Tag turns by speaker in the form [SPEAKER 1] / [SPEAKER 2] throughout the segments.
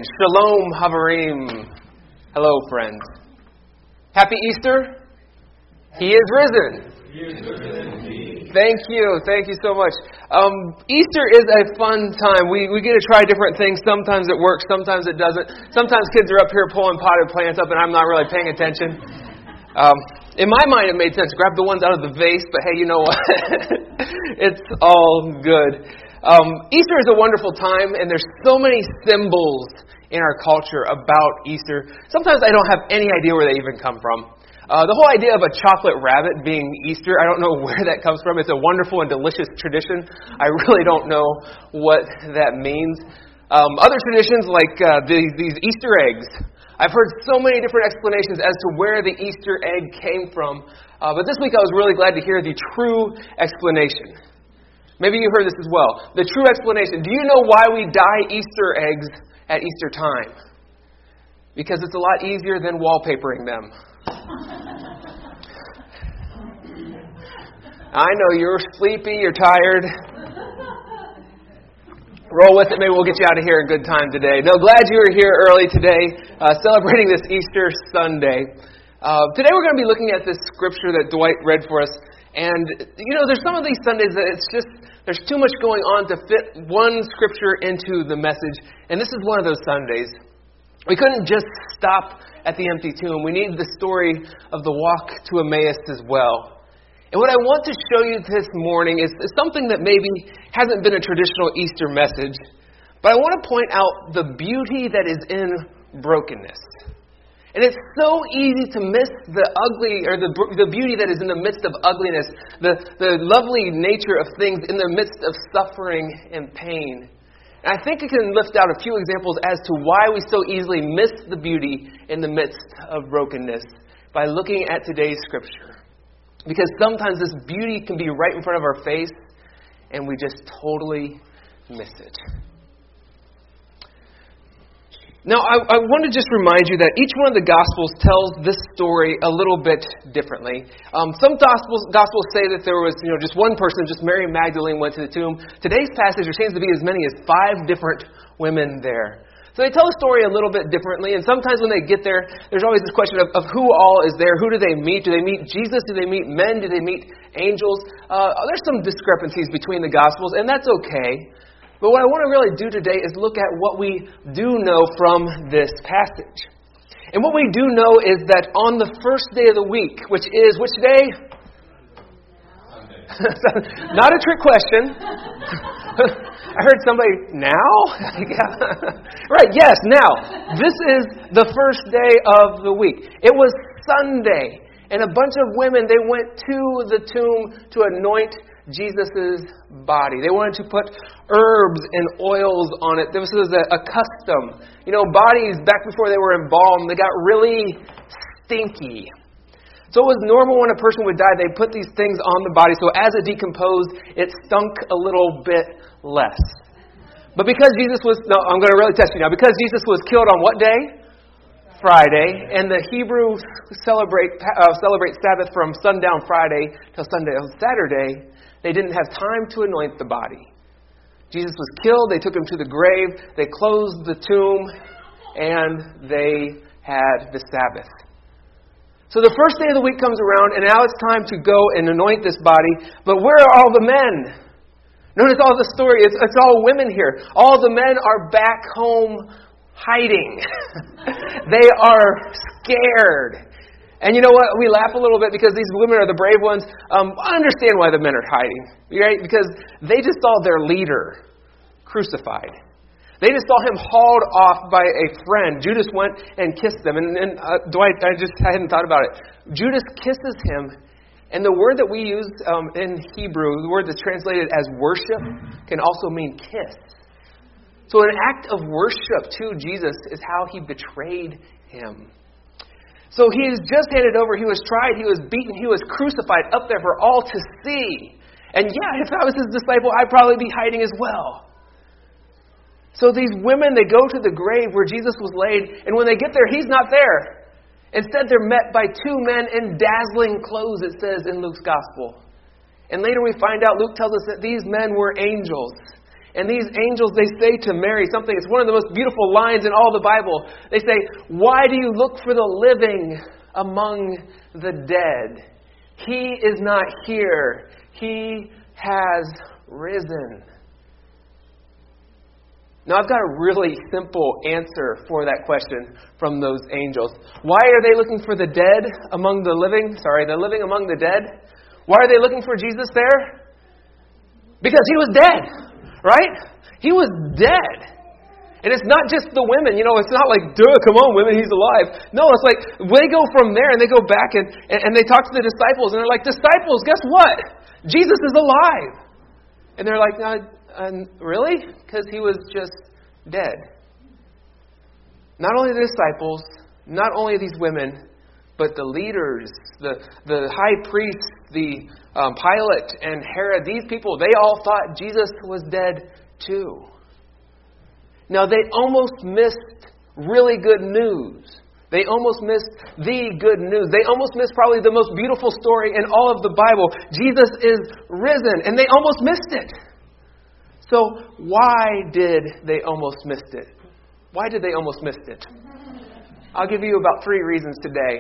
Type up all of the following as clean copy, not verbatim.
[SPEAKER 1] Shalom Havarim. Hello, friends. Happy Easter. He is risen. Thank you so much. Easter is a fun time. We get to try different things. Sometimes it works, sometimes it doesn't. Sometimes kids are up here pulling potted plants up and I'm not really paying attention. In my mind it made sense. Grab the ones out of the vase, but hey, you know what? It's all good. Easter is a wonderful time, and there's so many symbols in our culture about Easter. Sometimes I don't have any idea where they even come from. The whole idea of a chocolate rabbit being Easter, I don't know where that comes from. It's a wonderful and delicious tradition. I really don't know what that means. Other traditions like these Easter eggs. I've heard so many different explanations as to where the Easter egg came from. But this week I was really glad to hear the true explanation. Maybe you heard this as well. The true explanation. Do you know why we dye Easter eggs at Easter time? Because it's a lot easier than wallpapering them. I know you're sleepy, you're tired. Roll with it. Maybe we'll get you out of here in good time today. No, glad you were here early today, celebrating this Easter Sunday. Today we're going to be looking at this scripture that Dwight read for us. And, you know, there's some of these Sundays that it's just, there's too much going on to fit one scripture into the message. And this is one of those Sundays. We couldn't just stop at the empty tomb. We need the story of the walk to Emmaus as well. And what I want to show you this morning is something that maybe hasn't been a traditional Easter message. But I want to point out the beauty that is in brokenness. And it's so easy to miss the ugly, or the beauty that is in the midst of ugliness, the lovely nature of things in the midst of suffering and pain. And I think I can lift out a few examples as to why we so easily miss the beauty in the midst of brokenness by looking at today's scripture. Because sometimes this beauty can be right in front of our face, and we just totally miss it. Now, I want to just remind you that each one of the Gospels tells this story a little bit differently. Some Gospels say that there was, just one person, just Mary Magdalene went to the tomb. Today's passage, there seems to be as many as 5 different women there. So they tell the story a little bit differently, and sometimes when they get there, there's always this question of who all is there. Who do they meet? Do they meet Jesus? Do they meet men? Do they meet angels? There's some discrepancies between the Gospels, and that's okay. But what I want to really do today is look at what we do know from this passage. And what we do know is that on the first day of the week, which is which day? Sunday. Not a trick question. I heard somebody, now? Right, yes, now. This is the first day of the week. It was Sunday. And a bunch of women, they went to the tomb to anoint Jesus' body. They wanted to put herbs and oils on it. This was a custom. Bodies, back before they were embalmed, they got really stinky. So it was normal when a person would die, they put these things on the body, so as it decomposed, it stunk a little bit less. But because Jesus was, I'm going to really test you now, because Jesus was killed on what day? Friday, and the Hebrews celebrate Sabbath from sundown Friday till sundown Saturday, they didn't have time to anoint the body. Jesus was killed, they took him to the grave, they closed the tomb, and they had the Sabbath. So the first day of the week comes around, and now it's time to go and anoint this body, but where are all the men? Notice all the story, it's all women here. All the men are back home hiding. They are scared. And you know what? We laugh a little bit because these women are the brave ones. I understand why the men are hiding, right? Because they just saw their leader crucified. They just saw him hauled off by a friend. Judas went and kissed them. And Dwight, I hadn't thought about it. Judas kisses him. And the word that we use in Hebrew, the word that's translated as worship, can also mean kiss. So an act of worship to Jesus is how he betrayed him. So he is just handed over, he was tried, he was beaten, he was crucified up there for all to see. And yeah, if I was his disciple, I'd probably be hiding as well. So these women, they go to the grave where Jesus was laid, and when they get there, he's not there. Instead, they're met by 2 men in dazzling clothes, it says in Luke's gospel. And later we find out, Luke tells us that these men were angels. And these angels, they say to Mary something. It's one of the most beautiful lines in all the Bible. They say, "Why do you look for the living among the dead? He is not here. He has risen." Now, I've got a really simple answer for that question from those angels. Why are they looking for the dead among the living? The living among the dead. Why are they looking for Jesus there? Because he was dead, right? He was dead. And it's not just the women. It's not like, duh, come on, women, he's alive. No, it's like they go from there and they go back and they talk to the disciples. And they're like, disciples, guess what? Jesus is alive. And they're like, really? Because he was just dead. Not only the disciples, not only these women, but the leaders, the high priests, the Pilate and Herod, these people, they all thought Jesus was dead too. Now, they almost missed really good news. They almost missed the good news. They almost missed probably the most beautiful story in all of the Bible. Jesus is risen, and they almost missed it. So why did they almost miss it? Why did they almost miss it? I'll give you about 3 reasons today.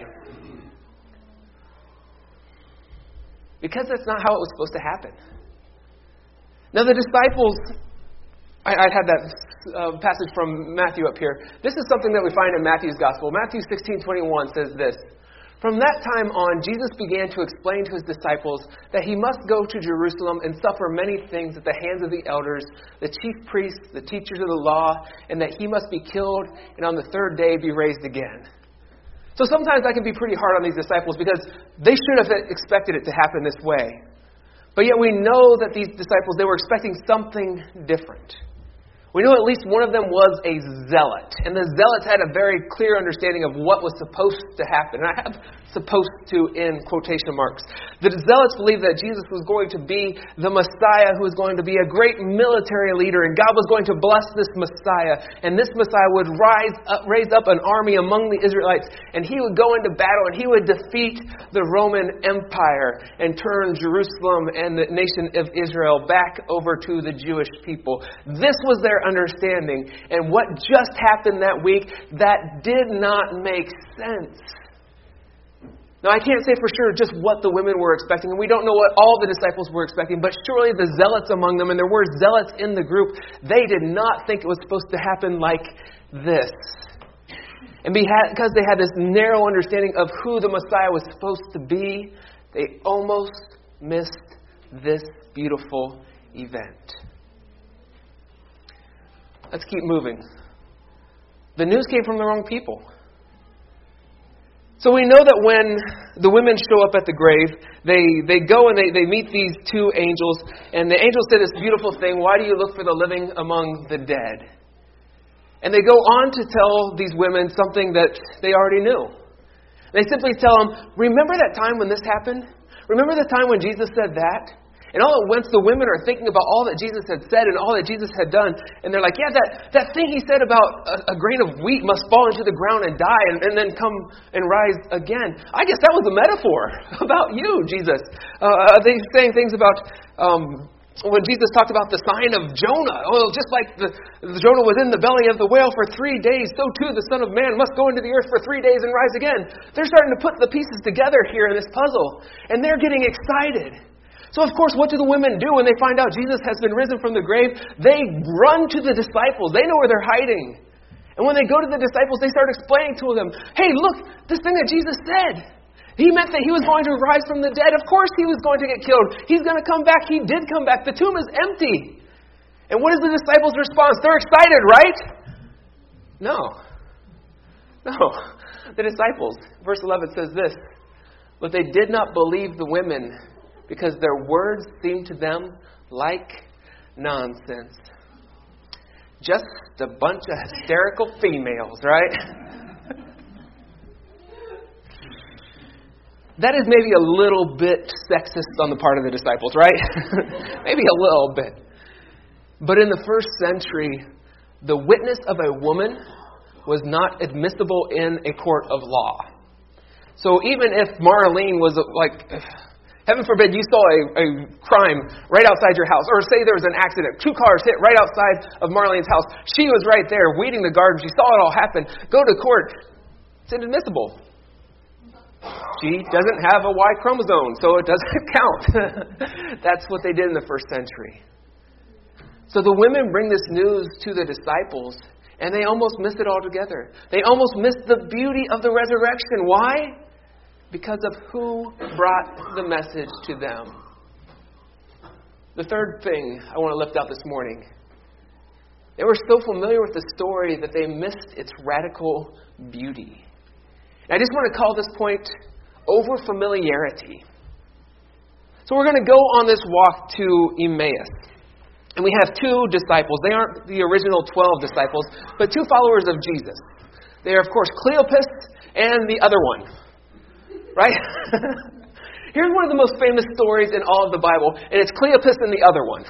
[SPEAKER 1] Because that's not how it was supposed to happen. Now the disciples, I had that passage from Matthew up here. This is something that we find in Matthew's Gospel. Matthew 16:21 says this. From that time on, Jesus began to explain to his disciples that he must go to Jerusalem and suffer many things at the hands of the elders, the chief priests, the teachers of the law, and that he must be killed and on the 3rd day be raised again. So sometimes I can be pretty hard on these disciples because they should have expected it to happen this way. But yet we know that these disciples, they were expecting something different. We know at least one of them was a zealot. And the zealots had a very clear understanding of what was supposed to happen. And I have supposed to in quotation marks. The zealots believed that Jesus was going to be the Messiah who was going to be a great military leader. And God was going to bless this Messiah. And this Messiah would raise up an army among the Israelites. And he would go into battle and he would defeat the Roman Empire and turn Jerusalem and the nation of Israel back over to the Jewish people. This was their understanding. And what just happened that week, that did not make sense. Now, I can't say for sure just what the women were expecting, and we don't know what all the disciples were expecting, but surely the zealots among them, and there were zealots in the group, they did not think it was supposed to happen like this. And because they had this narrow understanding of who the Messiah was supposed to be, they almost missed this beautiful event. Let's keep moving. The news came from the wrong people. So we know that when the women show up at the grave, they go and they meet these 2 angels. And the angels say this beautiful thing, why do you look for the living among the dead? And they go on to tell these women something that they already knew. They simply tell them, remember that time when this happened? Remember the time when Jesus said that? And all at once, the women are thinking about all that Jesus had said and all that Jesus had done. And they're like, yeah, that thing he said about a grain of wheat must fall into the ground and die and then come and rise again. I guess that was a metaphor about you, Jesus. They're saying things about when Jesus talked about the sign of Jonah. Oh, just like the Jonah was in the belly of the whale for 3 days, so too the Son of Man must go into the earth for 3 days and rise again. They're starting to put the pieces together here in this puzzle. And they're getting excited. So, of course, what do the women do when they find out Jesus has been risen from the grave? They run to the disciples. They know where they're hiding. And when they go to the disciples, they start explaining to them, hey, look, this thing that Jesus said. He meant that he was going to rise from the dead. Of course he was going to get killed. He's going to come back. He did come back. The tomb is empty. And what is the disciples' response? They're excited, right? No. The disciples, verse 11 says this, but they did not believe the women because their words seemed to them like nonsense. Just a bunch of hysterical females, right? That is maybe a little bit sexist on the part of the disciples, right? Maybe a little bit. But in the first century, the witness of a woman was not admissible in a court of law. So even if Marlene was like, Heaven forbid you saw a crime right outside your house. Or say there was an accident. 2 cars hit right outside of Marlene's house. She was right there weeding the garden. She saw it all happen. Go to court. It's inadmissible. She doesn't have a Y chromosome, so it doesn't count. That's what they did in the first century. So the women bring this news to the disciples, and they almost miss it altogether. They almost miss the beauty of the resurrection. Why? Because of who brought the message to them. The third thing I want to lift out this morning. They were so familiar with the story that they missed its radical beauty. And I just want to call this point over-familiarity. So we're going to go on this walk to Emmaus. And we have 2 disciples. They aren't the original 12 disciples, but 2 followers of Jesus. They are, of course, Cleopas and the other one. Right? Here's one of the most famous stories in all of the Bible, and it's Cleopas and the other one.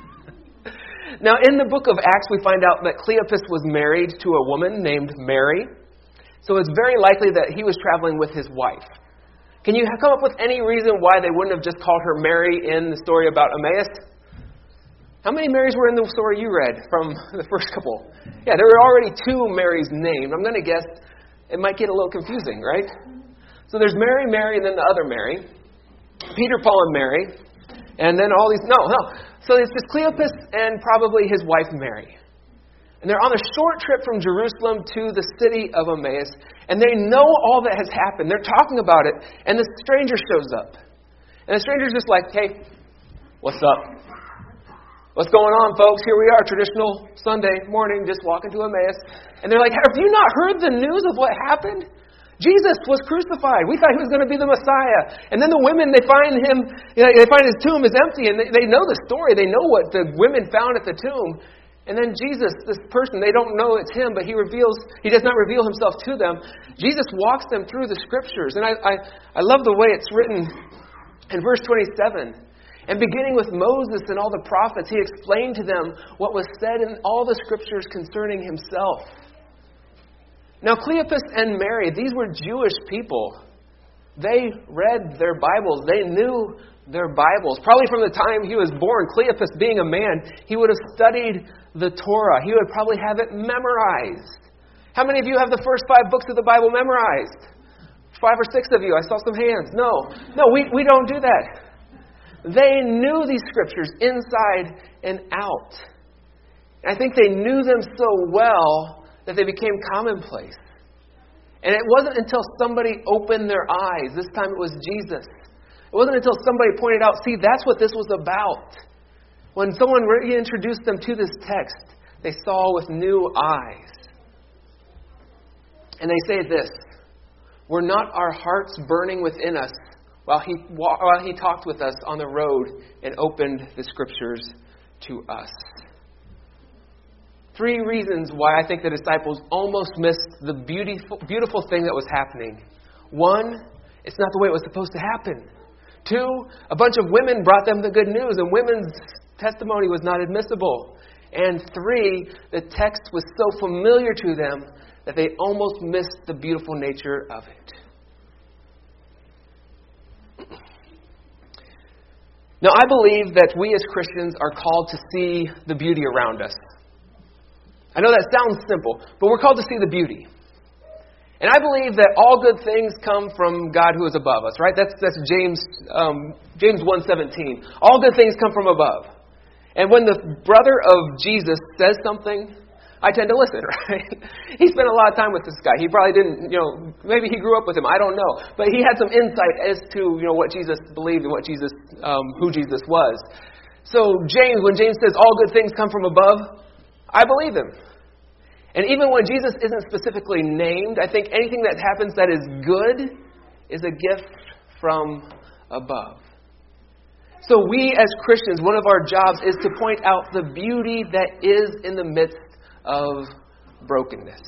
[SPEAKER 1] Now, in the book of Acts, we find out that Cleopas was married to a woman named Mary. So it's very likely that he was traveling with his wife. Can you come up with any reason why they wouldn't have just called her Mary in the story about Emmaus? How many Marys were in the story you read from the first couple? Yeah, there were already 2 Marys named. I'm going to guess it might get a little confusing, right? So there's Mary, and then the other Mary. Peter, Paul, and Mary. And then all these... No. So it's just Cleopas and probably his wife, Mary. And they're on a short trip from Jerusalem to the city of Emmaus. And they know all that has happened. They're talking about it. And the stranger shows up. And the stranger's just like, hey, what's up? What's going on, folks? Here we are, traditional Sunday morning, just walking to Emmaus. And they're like, have you not heard the news of what happened? Jesus was crucified. We thought he was going to be the Messiah. And then the women, they find him, they find his tomb is empty. And they know the story. They know what the women found at the tomb. And then Jesus, this person, they don't know it's him, but he does not reveal himself to them. Jesus walks them through the scriptures. And I love the way it's written in verse 27. And beginning with Moses and all the prophets, he explained to them what was said in all the scriptures concerning himself. Now, Cleopas and Mary, these were Jewish people. They read their Bibles. They knew their Bibles. Probably from the time he was born, Cleopas being a man, he would have studied the Torah. He would probably have it memorized. How many of you have the first 5 books of the Bible memorized? 5 or 6 of you. I saw some hands. No, we don't do that. They knew these scriptures inside and out. I think they knew them so well that they became commonplace. And it wasn't until somebody opened their eyes, this time it was Jesus. It wasn't until somebody pointed out, see, that's what this was about. When someone reintroduced them to this text, they saw with new eyes. And they say this, were not our hearts burning within us while he talked with us on the road and opened the scriptures to us? 3 reasons why I think the disciples almost missed the beautiful thing that was happening. 1, it's not the way it was supposed to happen. 2, a bunch of women brought them the good news, and women's testimony was not admissible. And 3, the text was so familiar to them that they almost missed the beautiful nature of it. Now, I believe that we as Christians are called to see the beauty around us. I know that sounds simple, but we're called to see the beauty. And I believe that all good things come from God who is above us, right? That's James 1:17. All good things come from above. And when the brother of Jesus says something, I tend to listen, right? He spent a lot of time with this guy. He probably didn't, maybe he grew up with him. I don't know. But he had some insight as to, what Jesus believed and who Jesus was. So when James says all good things come from above, I believe him. And even when Jesus isn't specifically named, I think anything that happens that is good is a gift from above. So we as Christians, one of our jobs is to point out the beauty that is in the midst of brokenness.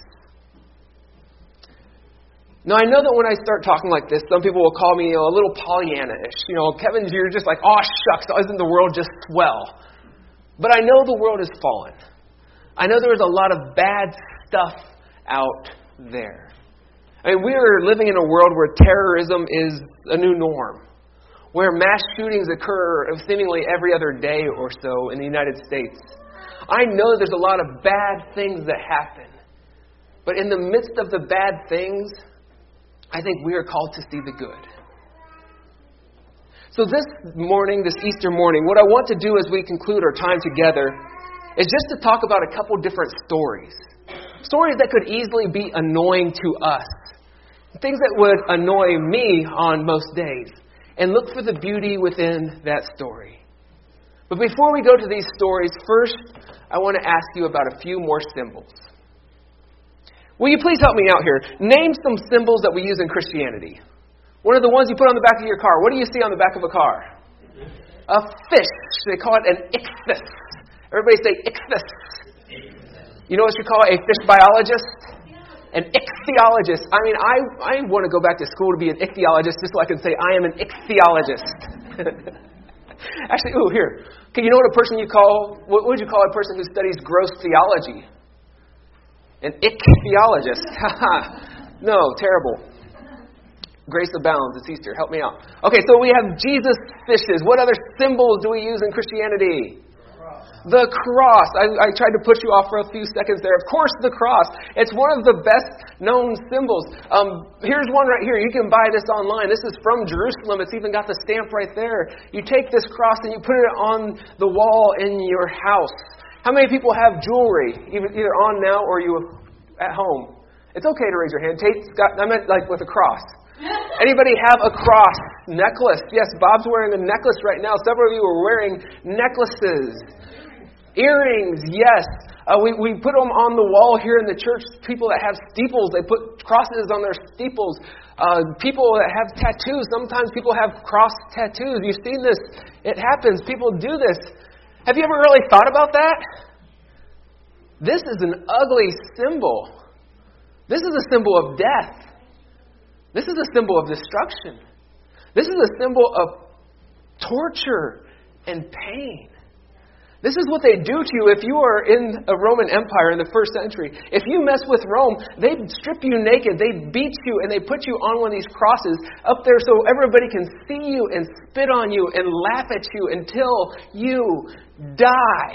[SPEAKER 1] Now, I know that when I start talking like this, some people will call me a little Pollyanna-ish. Kevin, you're just like, oh, shucks, isn't the world just swell? But I know the world is fallen. I know there is a lot of bad stuff out there. I mean, we are living in a world where terrorism is a new norm. where mass shootings occur seemingly every other day or so in the United States. I know there's a lot of bad things that happen. But in the midst of the bad things, I think we are called to see the good. So this morning, this Easter morning, what I want to do as we conclude our time together is just to talk about a couple different stories. Stories that could easily be annoying to us. Things that would annoy me on most days. And look for the beauty within that story. But before we go to these stories, first, I want to ask you about a few more symbols. Will you please help me out here? Name some symbols that we use in Christianity. One of the ones you put on the back of your car. What do you see on the back of a car? A fish. They call it an ichthys. Everybody say ichthys. You know what you call a fish biologist? An ichthyologist. I mean, I want to go back to school to be an ichthyologist just so I can say I am an ichthyologist. Actually, here. Okay, you know what what would you call a person who studies gross theology? An ichthyologist. No, terrible. Grace abounds. It's Easter. Help me out. Okay, so we have Jesus fishes. What other symbols do we use in Christianity? The cross. I tried to push you off for a few seconds there. Of course, the cross. It's one of the best known symbols. Here's one right here. You can buy this online. This is from Jerusalem. It's even got the stamp right there. You take this cross and you put it on the wall in your house. How many people have jewelry, either on now or you at home? It's okay to raise your hand. I meant like with a cross. Anybody have a cross necklace? Yes, Bob's wearing a necklace right now. Several of you are wearing necklaces. Earrings, yes. We put them on the wall here in the church. People that have steeples, they put crosses on their steeples. People that have tattoos, sometimes people have cross tattoos. You've seen this. It happens. People do this. Have you ever really thought about that? This is an ugly symbol. This is a symbol of death. This is a symbol of destruction. This is a symbol of torture and pain. This is what they do to you if you are in a Roman Empire in the first century. If you mess with Rome, they'd strip you naked, they'd beat you, and they put you on one of these crosses up there so everybody can see you and spit on you and laugh at you until you die.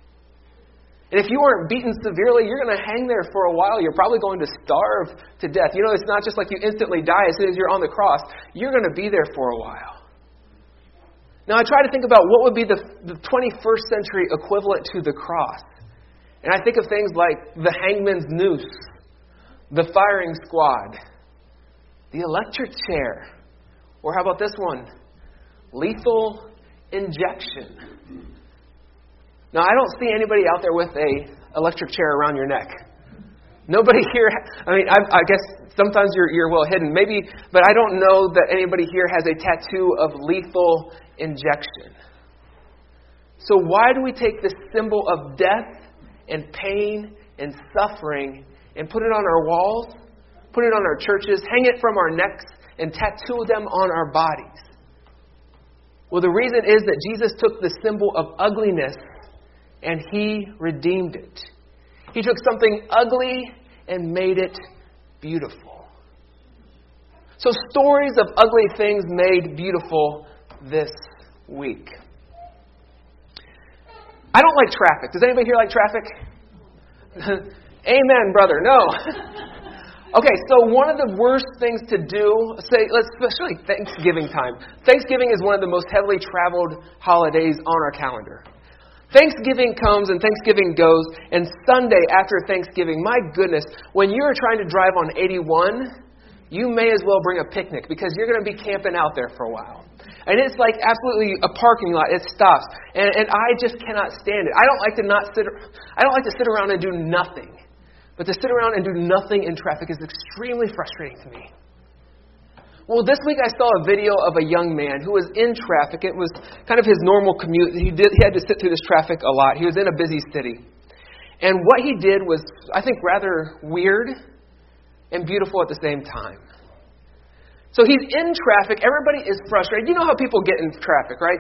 [SPEAKER 1] And if you weren't beaten severely, you're going to hang there for a while. You're probably going to starve to death. You know, it's not just like you instantly die as soon as you're on the cross. You're going to be there for a while. Now, I try to think about what would be the 21st century equivalent to the cross. And I think of things like the hangman's noose, the firing squad, the electric chair, or how about this one? Lethal injection. Now, I don't see anybody out there with a electric chair around your neck. Nobody here, I guess sometimes you're well hidden, maybe, but I don't know that anybody here has a tattoo of lethal injection. So why do we take this symbol of death and pain and suffering and put it on our walls, put it on our churches, hang it from our necks, and tattoo them on our bodies? Well, the reason is that Jesus took the symbol of ugliness and He redeemed it. He took something ugly and made it beautiful. So stories of ugly things made beautiful this week. I don't like traffic. Does anybody here like traffic? Amen, brother. No. Okay, so one of the worst things to do, especially Thanksgiving time. Thanksgiving is one of the most heavily traveled holidays on our calendar. Thanksgiving comes and Thanksgiving goes, and Sunday after Thanksgiving, my goodness, when you're trying to drive on 81, you may as well bring a picnic because you're going to be camping out there for a while. And it's like absolutely a parking lot. It stops. And I just cannot stand it. I don't like to sit around and do nothing. But to sit around and do nothing in traffic is extremely frustrating to me. Well, this week I saw a video of a young man who was in traffic. It was kind of his normal commute. He had to sit through this traffic a lot. He was in a busy city. And what he did was, I think, rather weird and beautiful at the same time. So he's in traffic. Everybody is frustrated. You know how people get in traffic, right?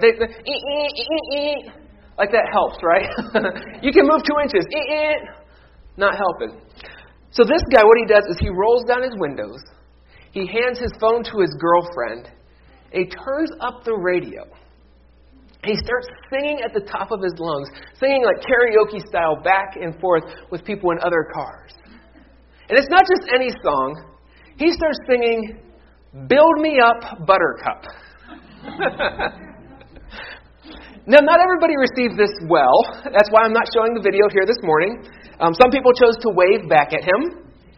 [SPEAKER 1] Like that helps, right? You can move 2 inches. Not helping. So this guy, what he does is he rolls down his windows. He hands his phone to his girlfriend. he turns up the radio. He starts singing at the top of his lungs, singing like karaoke style back and forth with people in other cars. And it's not just any song. He starts singing, "Build Me Up, Buttercup." Now, not everybody received this well. That's why I'm not showing the video here this morning. Some people chose to wave back at him.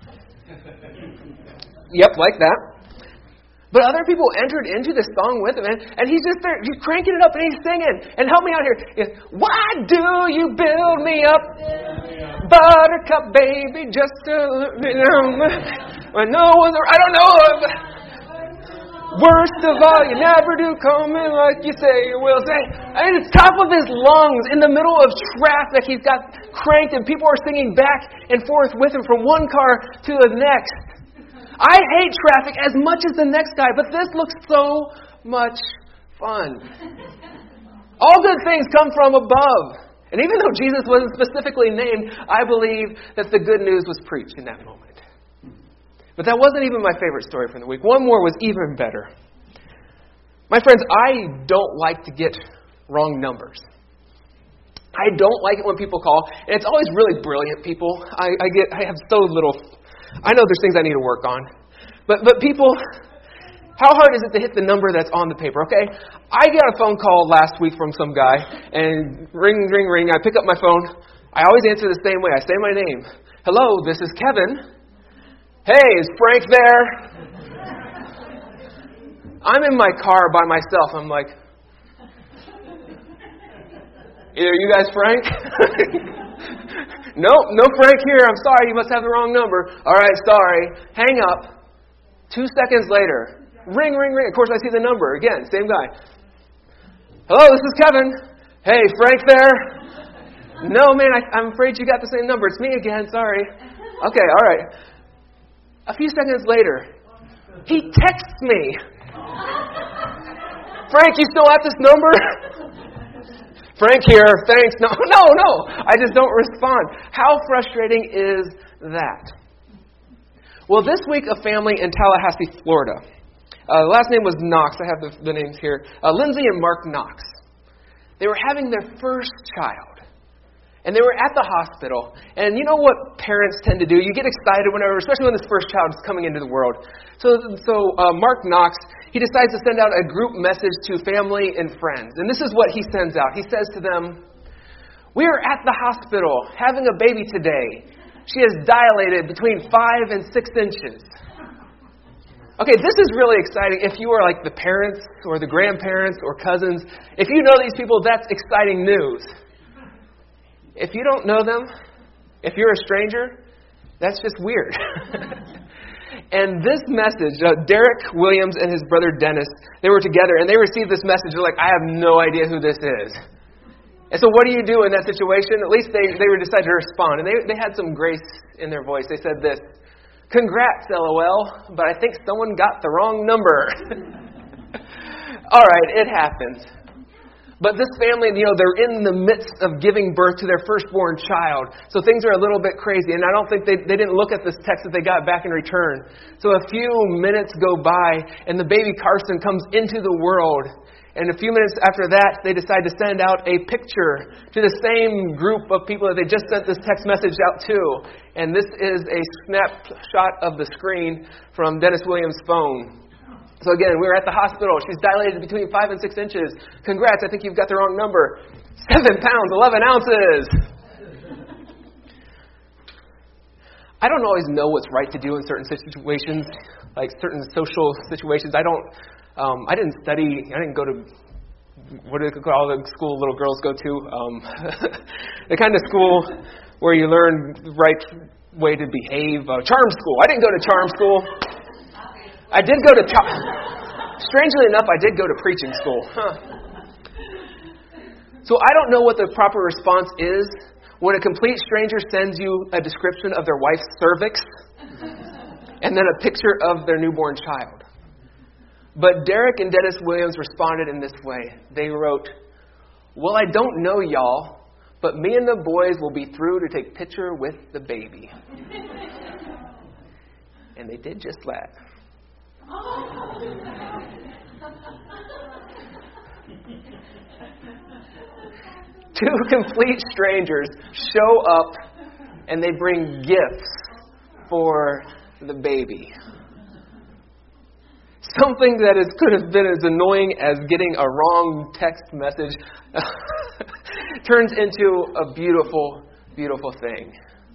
[SPEAKER 1] Yep, like that. But other people entered into the song with him, and he's just there, he's cranking it up, and he's singing. And help me out here. Why do you build me up, buttercup baby, just to, when no one's, I don't know. Worst of all, you never do come in like you say you will. At the top of his lungs, in the middle of traffic, he's got cranked, and people are singing back and forth with him from one car to the next. I hate traffic as much as the next guy, but this looks so much fun. All good things come from above. And even though Jesus wasn't specifically named, I believe that the good news was preached in that moment. But that wasn't even my favorite story from the week. One more was even better. My friends, I don't like to get wrong numbers. I don't like it when people call, and it's always really brilliant people. I have so little. I know there's things I need to work on, but people, how hard is it to hit the number that's on the paper? Okay, I got a phone call last week from some guy, and ring, ring, ring. I pick up my phone. I always answer the same way. I say my name. Hello, this is Kevin. Hey, is Frank there? I'm in my car by myself. I'm like, are you guys Frank? Nope, no Frank here. I'm sorry, you must have the wrong number. All right, sorry. Hang up. 2 seconds later, ring, ring, ring. Of course, I see the number. Again, same guy. Hello, this is Kevin. Hey, Frank there? No, man, I'm afraid you got the same number. It's me again. Sorry. Okay, all right. A few seconds later, he texts me. Frank, you still at this number? Frank here, thanks. No. I just don't respond. How frustrating is that? Well, this week, a family in Tallahassee, Florida. The last name was Knox. I have the names here. Lindsay and Mark Knox. They were having their first child. And they were at the hospital. And you know what parents tend to do? You get excited whenever, especially when this first child is coming into the world. So Mark Knox, he decides to send out a group message to family and friends. And this is what he sends out. He says to them, "We are at the hospital having a baby today. She is dilated between 5 and 6 inches." Okay, this is really exciting. If you are like the parents or the grandparents or cousins, if you know these people, that's exciting news. If you don't know them, if you're a stranger, that's just weird. And this message, Derek Williams and his brother Dennis, they were together and they received this message. They're like, I have no idea who this is. And so what do you do in that situation? At least they decided to respond. And they had some grace in their voice. They said this, "Congrats, LOL, but I think someone got the wrong number." All right, it happens. But this family, they're in the midst of giving birth to their firstborn child. So things are a little bit crazy. And I don't think they didn't look at this text that they got back in return. So a few minutes go by, and the baby Carson comes into the world. And a few minutes after that, they decide to send out a picture to the same group of people that they just sent this text message out to. And this is a snapshot of the screen from Dennis Williams' phone. So again, we were at the hospital. She's dilated between 5 and 6 inches. Congrats, I think you've got the wrong number. 7 pounds, 11 ounces. I don't always know what's right to do in certain situations, like certain social situations. I didn't study. I didn't go to, what do they call the school little girls go to? The kind of school where you learn the right way to behave. Charm school. I didn't go to charm school. I did go to, strangely enough, I did go to preaching school. So I don't know what the proper response is when a complete stranger sends you a description of their wife's cervix and then a picture of their newborn child. But Derek and Dennis Williams responded in this way. They wrote, "Well, I don't know y'all, but me and the boys will be through to take picture with the baby." And they did just that. Two complete strangers show up and they bring gifts for the baby. Something that could have been as annoying as getting a wrong text message turns into a beautiful, beautiful thing.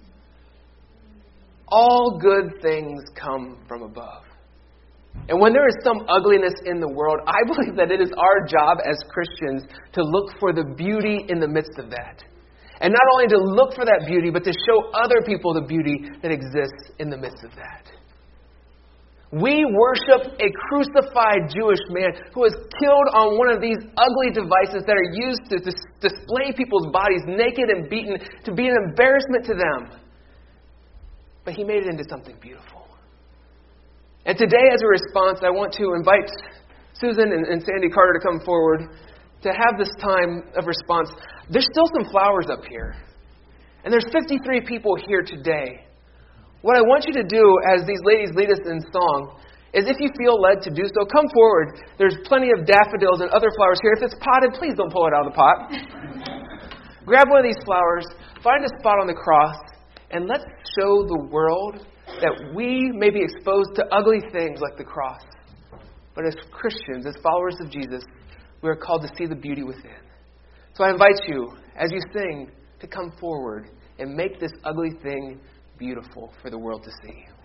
[SPEAKER 1] All good things come from above. And when there is some ugliness in the world, I believe that it is our job as Christians to look for the beauty in the midst of that. And not only to look for that beauty, but to show other people the beauty that exists in the midst of that. We worship a crucified Jewish man who was killed on one of these ugly devices that are used to display people's bodies naked and beaten to be an embarrassment to them. But he made it into something beautiful. And today, as a response, I want to invite Susan and Sandy Carter to come forward to have this time of response. There's still some flowers up here. And there's 53 people here today. What I want you to do as these ladies lead us in song is, if you feel led to do so, come forward. There's plenty of daffodils and other flowers here. If it's potted, please don't pull it out of the pot. Grab one of these flowers, find a spot on the cross, and let's show the world that we may be exposed to ugly things like the cross. But as Christians, as followers of Jesus, we are called to see the beauty within. So I invite you, as you sing, to come forward and make this ugly thing beautiful for the world to see.